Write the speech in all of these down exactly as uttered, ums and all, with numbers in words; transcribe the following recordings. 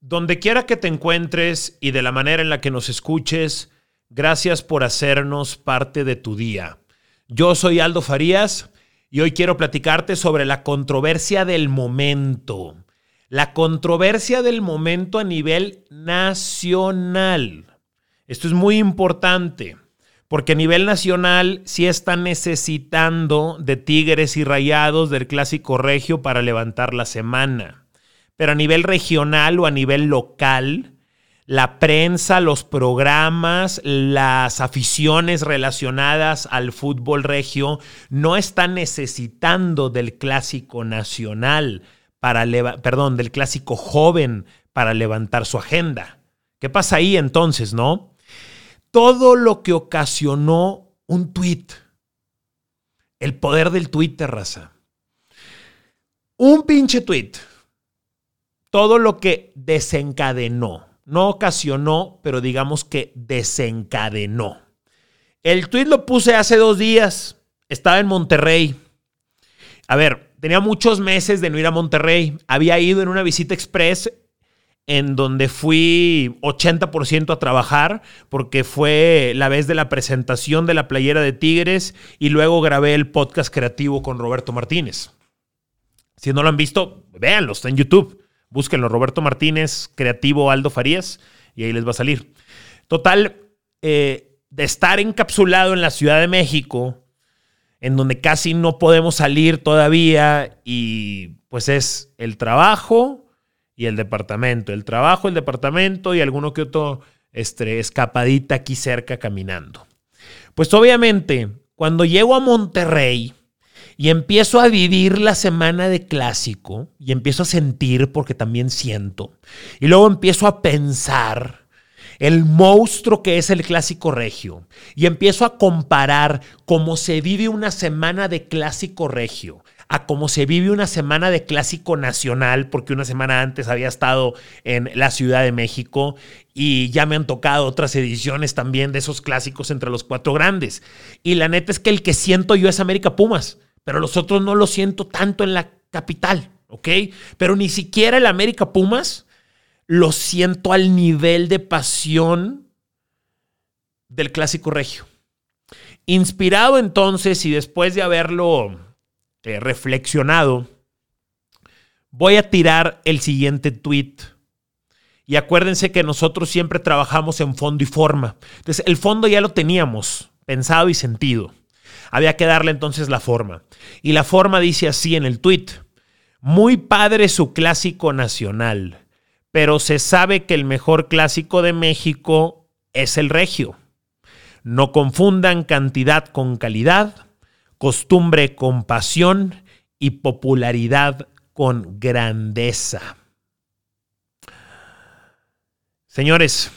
Donde quiera que te encuentres y de la manera en la que nos escuches, gracias por hacernos parte de tu día. Yo soy Aldo Farías y hoy quiero platicarte sobre la controversia del momento. La controversia del momento a nivel nacional. Esto es muy importante porque a nivel nacional sí están necesitando de Tigres y Rayados del Clásico Regio para levantar la semana. Pero a nivel regional o a nivel local, la prensa, los programas, las aficiones relacionadas al fútbol regio no están necesitando del clásico nacional, para leva- perdón, del clásico joven para levantar su agenda. ¿Qué pasa ahí entonces, no? Todo lo que ocasionó un tuit, el poder del Twitter, raza. Un pinche tuit. Todo lo que desencadenó, no ocasionó, pero digamos que desencadenó. El tuit lo puse hace dos días, estaba en Monterrey. A ver, tenía muchos meses de no ir a Monterrey. Había ido en una visita express en donde fui ochenta por ciento a trabajar porque fue la vez de la presentación de la playera de Tigres y luego grabé el podcast creativo con Roberto Martínez. Si no lo han visto, véanlo, está en YouTube. Búsquenlo, Roberto Martínez, creativo Aldo Farías, y ahí les va a salir. Total, eh, de estar encapsulado en la Ciudad de México, en donde casi no podemos salir todavía, y pues es el trabajo y el departamento. El trabajo, el departamento y alguno que otro este, escapadita aquí cerca caminando. Pues obviamente, cuando llego a Monterrey y empiezo a vivir la semana de clásico y empiezo a sentir, porque también siento, y luego empiezo a pensar el monstruo que es el clásico regio y empiezo a comparar cómo se vive una semana de clásico regio a cómo se vive una semana de clásico nacional, porque una semana antes había estado en la Ciudad de México y ya me han tocado otras ediciones también de esos clásicos entre los cuatro grandes. Y la neta es que el que siento yo es América Pumas, pero los otros no lo siento tanto en la capital, ¿ok? Pero ni siquiera el América Pumas lo siento al nivel de pasión del clásico regio. Inspirado entonces y después de haberlo eh, reflexionado, voy a tirar el siguiente tweet. Y acuérdense que nosotros siempre trabajamos en fondo y forma. Entonces el fondo ya lo teníamos pensado y sentido. Había que darle entonces la forma. Y la forma dice así en el tuit: muy padre su clásico nacional, pero se sabe que el mejor clásico de México es el regio. No confundan cantidad con calidad, costumbre con pasión y popularidad con grandeza. Señores,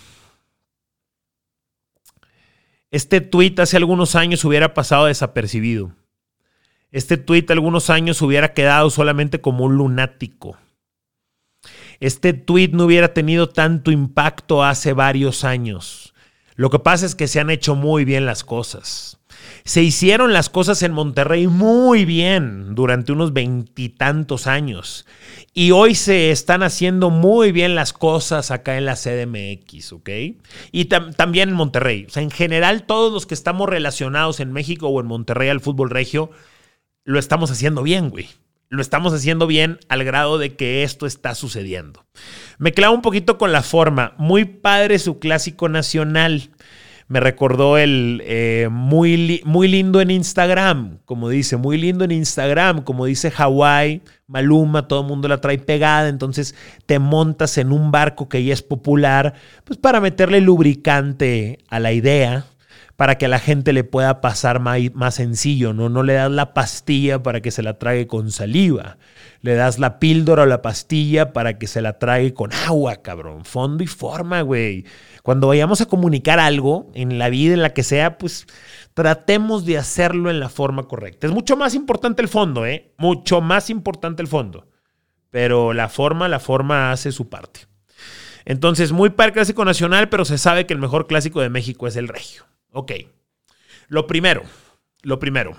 este tuit hace algunos años hubiera pasado desapercibido. Este tuit algunos años hubiera quedado solamente como un lunático. Este tuit no hubiera tenido tanto impacto hace varios años. Lo que pasa es que se han hecho muy bien las cosas. Se hicieron las cosas en Monterrey muy bien durante unos veintitantos años. Y hoy se están haciendo muy bien las cosas acá en la C D M X, ¿ok? Y tam- también en Monterrey. O sea, en general, todos los que estamos relacionados en México o en Monterrey al fútbol regio, lo estamos haciendo bien, güey. Lo estamos haciendo bien al grado de que esto está sucediendo. Me clavo un poquito con la forma. Muy padre su clásico nacional. Me recordó el eh, muy, li- muy lindo en Instagram, como dice, muy lindo en Instagram, como dice Hawái, Maluma, todo el mundo la trae pegada, entonces te montas en un barco que ya es popular, pues para meterle lubricante a la idea, para que a la gente le pueda pasar más, más sencillo, ¿no? No le das la pastilla para que se la trague con saliva, le das la píldora o la pastilla para que se la trague con agua, cabrón, fondo y forma, güey. Cuando vayamos a comunicar algo en la vida, en la que sea, pues tratemos de hacerlo en la forma correcta. Es mucho más importante el fondo, ¿eh? Mucho más importante el fondo. Pero la forma, la forma hace su parte. Entonces, muy para el clásico nacional, pero se sabe que el mejor clásico de México es el regio. Ok. Lo primero, lo primero.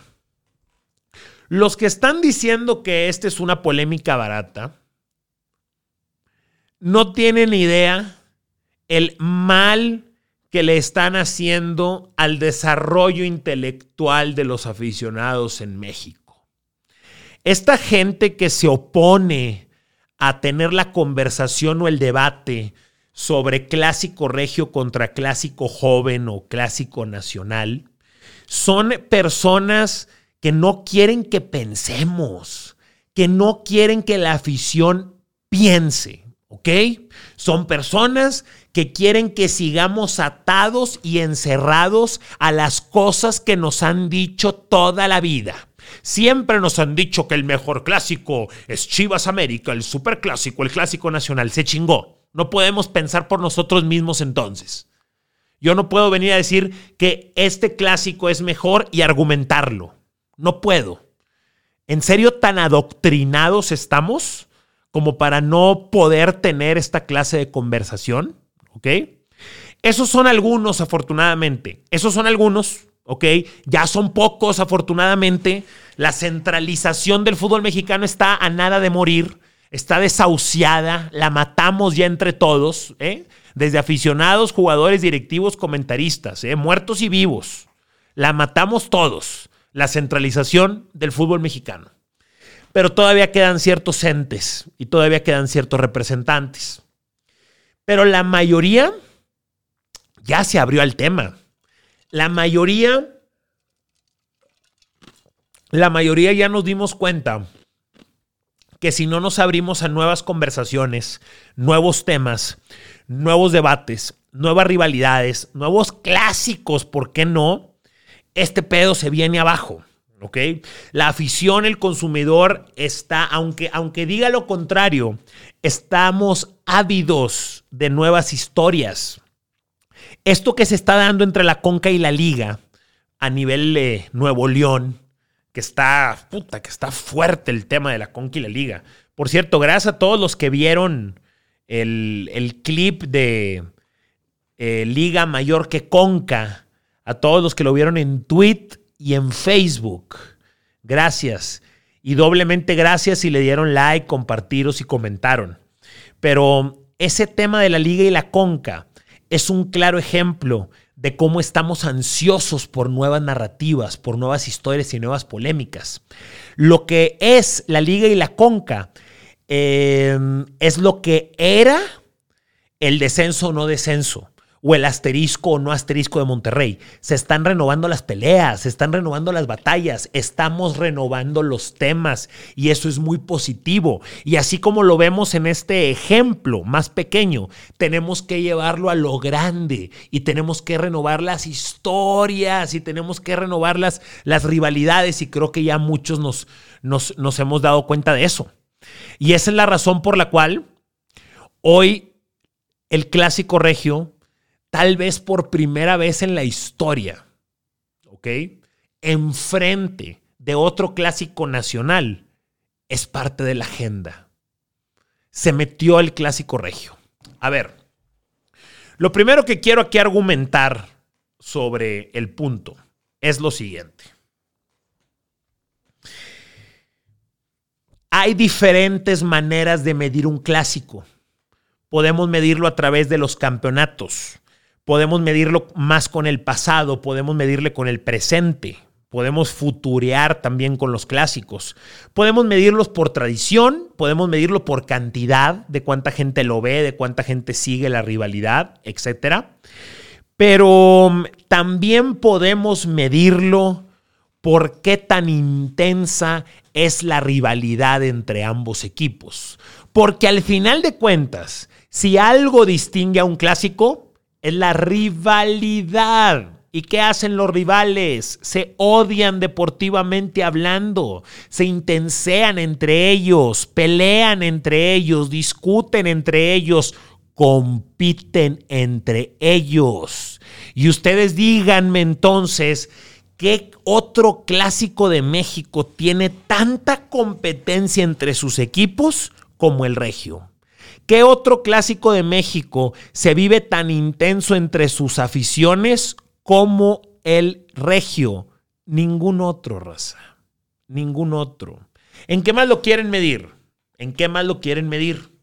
Los que están diciendo que esta es una polémica barata, no tienen idea el mal que le están haciendo al desarrollo intelectual de los aficionados en México. Esta gente que se opone a tener la conversación o el debate sobre clásico regio contra clásico joven o clásico nacional, son personas que no quieren que pensemos, que no quieren que la afición piense, ¿ok? Son personas que quieren que sigamos atados y encerrados a las cosas que nos han dicho toda la vida. Siempre nos han dicho que el mejor clásico es Chivas América, el superclásico, el clásico nacional. Se chingó. No podemos pensar por nosotros mismos entonces. Yo no puedo venir a decir que este clásico es mejor y argumentarlo. No puedo. ¿En serio tan adoctrinados estamos como para no poder tener esta clase de conversación? ¿Ok? Esos son algunos, afortunadamente. Esos son algunos, ¿ok? Ya son pocos, afortunadamente. La centralización del fútbol mexicano está a nada de morir. Está desahuciada. La matamos ya entre todos, ¿eh? Desde aficionados, jugadores, directivos, comentaristas, ¿eh? Muertos y vivos. La matamos todos. La centralización del fútbol mexicano. Pero todavía quedan ciertos entes y todavía quedan ciertos representantes. Pero la mayoría ya se abrió al tema. La mayoría, la mayoría ya nos dimos cuenta que si no nos abrimos a nuevas conversaciones, nuevos temas, nuevos debates, nuevas rivalidades, nuevos clásicos, ¿por qué no? Este pedo se viene abajo. ¿Ok? La afición, el consumidor está, aunque, aunque diga lo contrario, estamos ávidos de nuevas historias. Esto que se está dando entre la Conca y la Liga a nivel de Nuevo León, que está, puta, que está fuerte el tema de la Conca y la Liga. Por cierto, gracias a todos los que vieron el, el clip de eh, Liga Mayor que Conca, a todos los que lo vieron en Twitter y en Facebook. Gracias. Y doblemente gracias si le dieron like, compartieron y comentaron. Pero ese tema de la Liga y la Conca es un claro ejemplo de cómo estamos ansiosos por nuevas narrativas, por nuevas historias y nuevas polémicas. Lo que es la Liga y la Conca eh, es lo que era el descenso o no descenso, o el asterisco o no asterisco de Monterrey. Se están renovando las peleas, se están renovando las batallas, estamos renovando los temas y eso es muy positivo. Y así como lo vemos en este ejemplo más pequeño, tenemos que llevarlo a lo grande y tenemos que renovar las historias y tenemos que renovar las, las rivalidades y creo que ya muchos nos, nos, nos hemos dado cuenta de eso. Y esa es la razón por la cual hoy el clásico regio, tal vez por primera vez en la historia, ¿ok? Enfrente de otro clásico nacional, es parte de la agenda. Se metió el clásico regio. A ver, lo primero que quiero aquí argumentar sobre el punto es lo siguiente. Hay diferentes maneras de medir un clásico. Podemos medirlo a través de los campeonatos. Podemos medirlo más con el pasado, podemos medirle con el presente, podemos futurear también con los clásicos. Podemos medirlos por tradición, podemos medirlo por cantidad, de cuánta gente lo ve, de cuánta gente sigue la rivalidad, etcétera. Pero también podemos medirlo por qué tan intensa es la rivalidad entre ambos equipos. Porque al final de cuentas, si algo distingue a un clásico, es la rivalidad. ¿Y qué hacen los rivales? Se odian deportivamente hablando, se intensean entre ellos, pelean entre ellos, discuten entre ellos, compiten entre ellos. Y ustedes díganme entonces, ¿qué otro clásico de México tiene tanta competencia entre sus equipos como el regio? ¿Qué otro clásico de México se vive tan intenso entre sus aficiones como el regio? Ningún otro, raza. Ningún otro. ¿En qué más lo quieren medir? ¿En qué más lo quieren medir?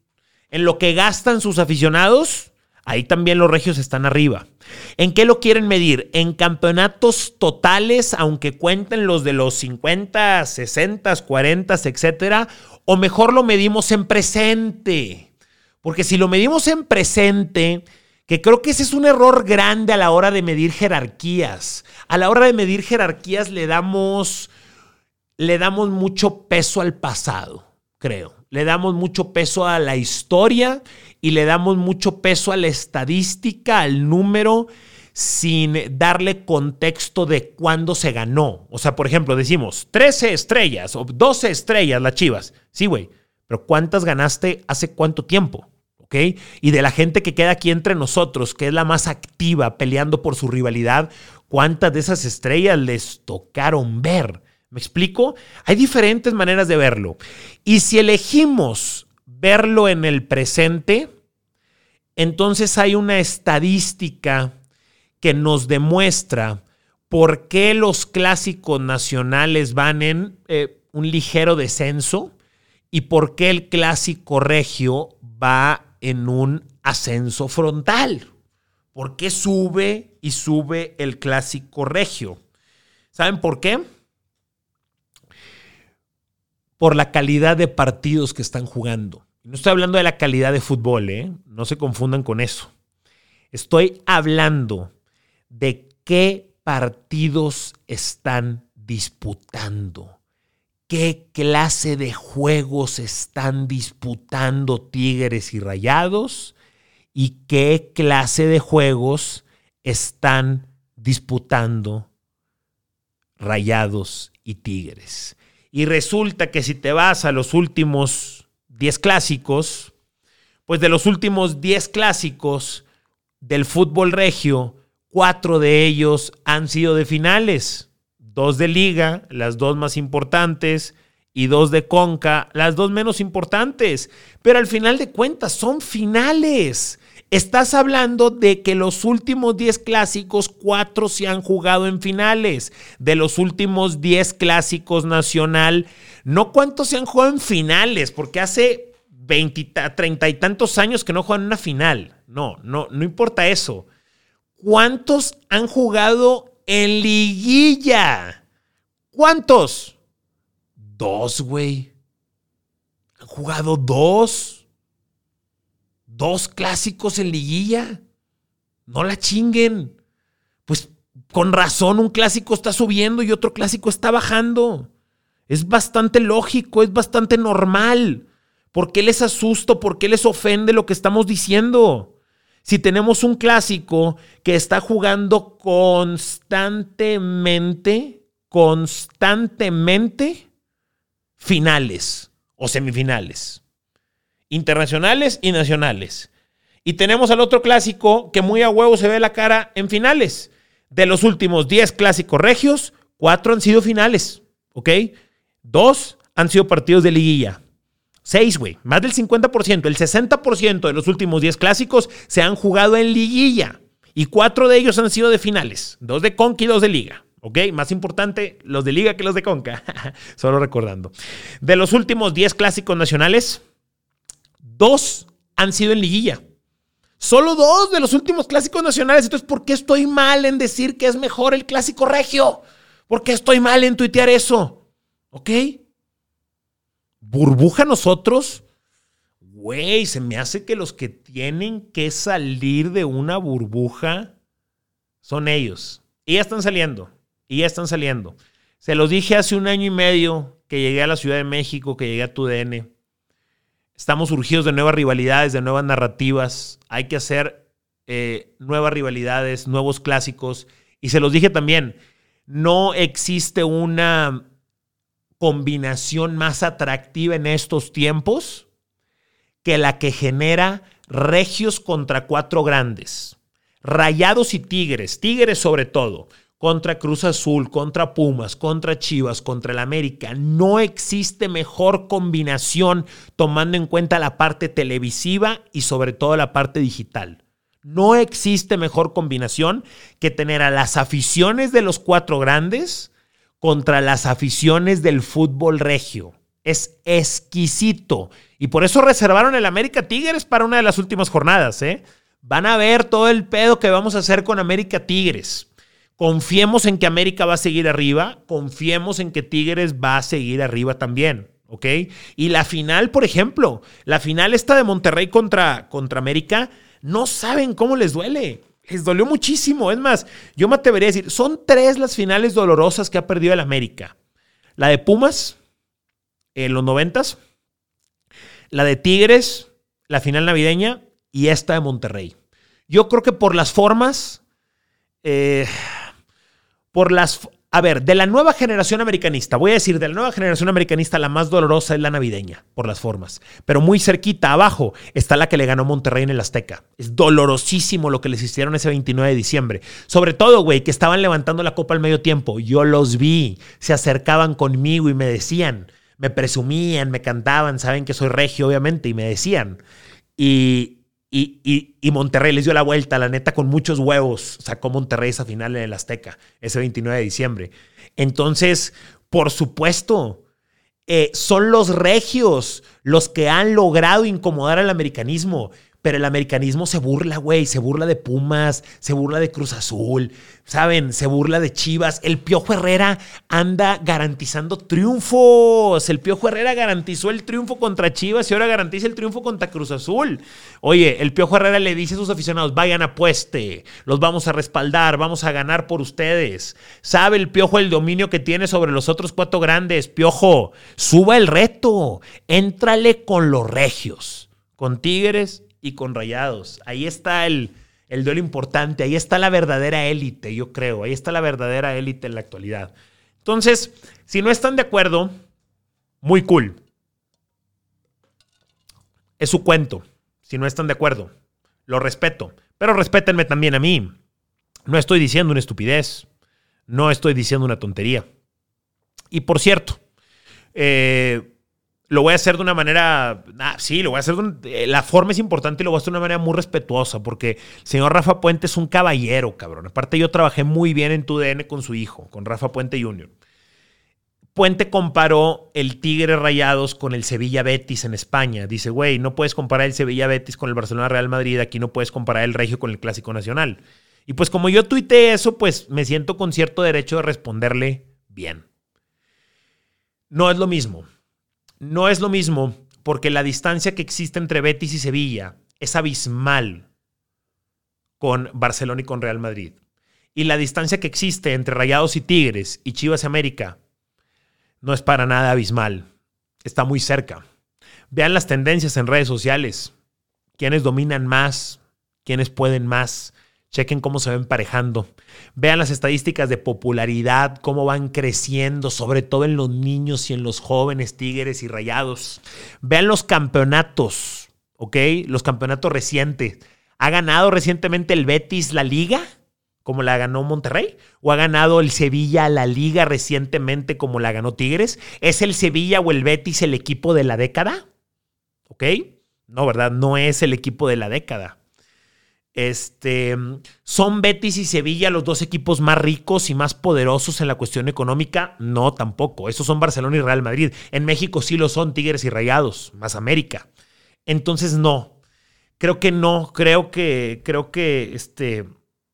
En lo que gastan sus aficionados, ahí también los regios están arriba. ¿En qué lo quieren medir? En campeonatos totales, aunque cuenten los de los cincuenta, sesenta, cuarenta, etcétera, o mejor lo medimos en presente. Porque si lo medimos en presente, que creo que ese es un error grande a la hora de medir jerarquías. A la hora de medir jerarquías le damos, le damos mucho peso al pasado, creo. Le damos mucho peso a la historia y le damos mucho peso a la estadística, al número, sin darle contexto de cuándo se ganó. O sea, por ejemplo, decimos trece estrellas o doce estrellas las Chivas. Sí, güey, pero ¿cuántas ganaste hace cuánto tiempo? ¿Ok? Y de la gente que queda aquí entre nosotros, que es la más activa peleando por su rivalidad, ¿cuántas de esas estrellas les tocaron ver? ¿Me explico? Hay diferentes maneras de verlo. Y si elegimos verlo en el presente, entonces hay una estadística que nos demuestra por qué los clásicos nacionales van en eh, un ligero descenso y por qué el clásico regio va en un ascenso frontal. ¿Por qué sube y sube el clásico regio? ¿Saben por qué? Por la calidad de partidos que están jugando. No estoy hablando de la calidad de fútbol, ¿eh? No se confundan con eso. Estoy hablando de qué partidos están disputando. ¿Qué clase de juegos están disputando Tigres y Rayados? ¿Y qué clase de juegos están disputando Rayados y Tigres? Y resulta que si te vas a los últimos diez clásicos, pues de los últimos diez clásicos del fútbol regio, cuatro de ellos han sido de finales. Dos de Liga, las dos más importantes, y dos de Conca, las dos menos importantes. Pero al final de cuentas son finales. Estás hablando de que los últimos diez clásicos, cuatro se han jugado en finales. De los últimos diez clásicos nacional, no cuántos se han jugado en finales, porque hace veinte, treinta y tantos años que no juegan una final. No, no, no importa eso. ¿Cuántos han jugado en liguilla? ¿Cuántos? Dos, güey. Han jugado dos. Dos clásicos en liguilla. No la chinguen. Pues con razón un clásico está subiendo y otro clásico está bajando. Es bastante lógico, es bastante normal. ¿Por qué les asusto? ¿Por qué les ofende lo que estamos diciendo? Si tenemos un clásico que está jugando constantemente, constantemente finales o semifinales. Internacionales y nacionales. Y tenemos al otro clásico que muy a huevo se ve la cara en finales. De los últimos diez clásicos regios, cuatro han sido finales, ¿ok? Dos han sido partidos de liguilla. Seis, güey, más del cincuenta por ciento, el sesenta por ciento de los últimos diez clásicos se han jugado en liguilla. Y cuatro de ellos han sido de finales. Dos de Conca y dos de Liga. ¿Ok? Más importante, los de Liga que los de Conca. Solo recordando. De los últimos diez clásicos nacionales, dos han sido en liguilla. Solo dos de los últimos clásicos nacionales. Entonces, ¿por qué estoy mal en decir que es mejor el clásico regio? ¿Por qué estoy mal en tuitear eso? ¿Ok? ¿Burbuja nosotros? Güey, se me hace que los que tienen que salir de una burbuja son ellos. Y ya están saliendo. Y ya están saliendo. Se los dije hace un año y medio que llegué a la Ciudad de México, que llegué a T U D N. Estamos urgidos de nuevas rivalidades, de nuevas narrativas. Hay que hacer eh, nuevas rivalidades, nuevos clásicos. Y se los dije también, no existe una combinación más atractiva en estos tiempos que la que genera regios contra cuatro grandes. Rayados y Tigres, Tigres sobre todo, contra Cruz Azul, contra Pumas, contra Chivas, contra el América. No existe mejor combinación tomando en cuenta la parte televisiva y sobre todo la parte digital. No existe mejor combinación que tener a las aficiones de los cuatro grandes contra las aficiones del fútbol regio. Es exquisito. Y por eso reservaron el América Tigres para una de las últimas jornadas, ¿eh? Van a ver todo el pedo que vamos a hacer con América Tigres. Confiemos en que América va a seguir arriba. Confiemos en que Tigres va a seguir arriba también, ¿ok? Y la final, por ejemplo, la final esta de Monterrey contra, contra América, no saben cómo les duele. Les dolió muchísimo. Es más, yo me atrevería a decir, son tres las finales dolorosas que ha perdido el América. La de Pumas, en los noventas, la de Tigres, la final navideña, y esta de Monterrey. Yo creo que por las formas, eh, por las... A ver, de la nueva generación americanista, voy a decir, de la nueva generación americanista, la más dolorosa es la navideña, por las formas. Pero muy cerquita, abajo, está la que le ganó Monterrey en el Azteca. Es dolorosísimo lo que les hicieron ese veintinueve de diciembre. Sobre todo, güey, que estaban levantando la copa al medio tiempo. Yo los vi, se acercaban conmigo y me decían, me presumían, me cantaban, saben que soy regio, obviamente, y me decían. Y... Y, y, y Monterrey les dio la vuelta, la neta, con muchos huevos. Sacó Monterrey esa final en el Azteca, ese veintinueve de diciembre. Entonces, por supuesto, eh, son los regios los que han logrado incomodar al americanismo. Pero el americanismo se burla, güey. Se burla de Pumas, se burla de Cruz Azul, ¿saben? Se burla de Chivas. El Piojo Herrera anda garantizando triunfos. El Piojo Herrera garantizó el triunfo contra Chivas y ahora garantiza el triunfo contra Cruz Azul. Oye, el Piojo Herrera le dice a sus aficionados, vayan, apueste, los vamos a respaldar, vamos a ganar por ustedes. ¿Sabe el Piojo el dominio que tiene sobre los otros cuatro grandes? Piojo, suba el reto. Éntrale con los regios, con Tigres y con Rayados. Ahí está el, el duelo importante. Ahí está la verdadera élite, yo creo. Ahí está la verdadera élite en la actualidad. Entonces, si no están de acuerdo, muy cool. Es su cuento. Si no están de acuerdo, lo respeto. Pero respétenme también a mí. No estoy diciendo una estupidez. No estoy diciendo una tontería. Y por cierto, eh... lo voy a hacer de una manera... Ah, sí, lo voy a hacer de un, la forma es importante y lo voy a hacer de una manera muy respetuosa porque el señor Rafa Puente es un caballero, cabrón. Aparte, yo trabajé muy bien en tu D N con su hijo, con Rafa Puente junior Puente comparó el Tigre Rayados con el Sevilla Betis en España. Dice, güey, no puedes comparar el Sevilla Betis con el Barcelona Real Madrid. Aquí no puedes comparar el Regio con el Clásico Nacional. Y pues como yo tuiteé eso, pues me siento con cierto derecho de responderle bien. No es lo mismo. No es lo mismo porque la distancia que existe entre Betis y Sevilla es abismal con Barcelona y con Real Madrid. Y la distancia que existe entre Rayados y Tigres y Chivas y América no es para nada abismal. Está muy cerca. Vean las tendencias en redes sociales. ¿Quiénes dominan más? ¿Quiénes pueden más? Chequen cómo se va emparejando. Vean las estadísticas de popularidad, cómo van creciendo, sobre todo en los niños y en los jóvenes, Tigres y Rayados. Vean los campeonatos, ¿ok? Los campeonatos recientes. ¿Ha ganado recientemente el Betis la Liga, como la ganó Monterrey? ¿O ha ganado el Sevilla la Liga recientemente, como la ganó Tigres? ¿Es el Sevilla o el Betis el equipo de la década? ¿Ok? No, ¿verdad? No es el equipo de la década. Este, ¿son Betis y Sevilla los dos equipos más ricos y más poderosos en la cuestión económica? No, tampoco. Esos son Barcelona y Real Madrid. En México sí lo son Tigres y Rayados, más América. Entonces no. Creo que no. Creo que, creo que, este,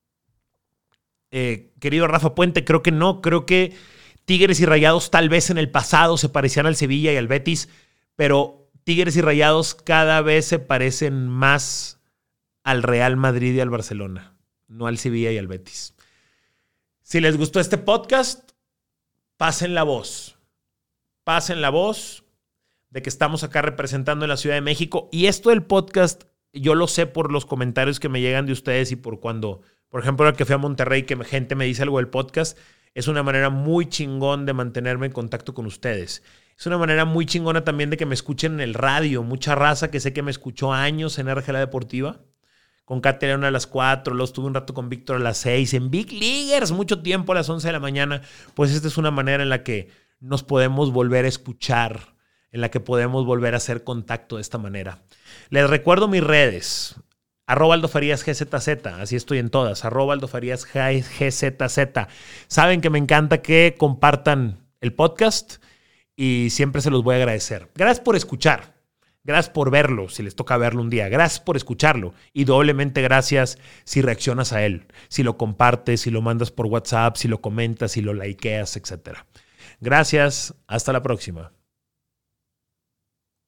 eh, querido Rafa Puente, creo que no. Creo que Tigres y Rayados tal vez en el pasado se parecían al Sevilla y al Betis, pero Tigres y Rayados cada vez se parecen más al Real Madrid y al Barcelona, no al Sevilla y al Betis. Si les gustó este podcast, pasen la voz. Pasen la voz de que estamos acá representando en la Ciudad de México. Y esto del podcast, yo lo sé por los comentarios que me llegan de ustedes y por cuando, por ejemplo, el que fui a Monterrey, que gente me dice algo del podcast, es una manera muy chingón de mantenerme en contacto con ustedes. Es una manera muy chingona también de que me escuchen en el radio. Mucha raza que sé que me escuchó años en R G L Deportiva. Con Katy León a las cuatro, luego estuve un rato con Víctor a las seis, en Big Leaguers, mucho tiempo a las once de la mañana. Pues esta es una manera en la que nos podemos volver a escuchar, en la que podemos volver a hacer contacto de esta manera. Les recuerdo mis redes, arroba Aldo Farías G Z Z, así estoy en todas, arroba Aldo Farías G Z Z. Saben que me encanta que compartan el podcast y siempre se los voy a agradecer. Gracias por escuchar. Gracias por verlo, si les toca verlo un día. Gracias por escucharlo. Y doblemente gracias si reaccionas a él, si lo compartes, si lo mandas por WhatsApp, si lo comentas, si lo likeas, etcétera. Gracias. Hasta la próxima.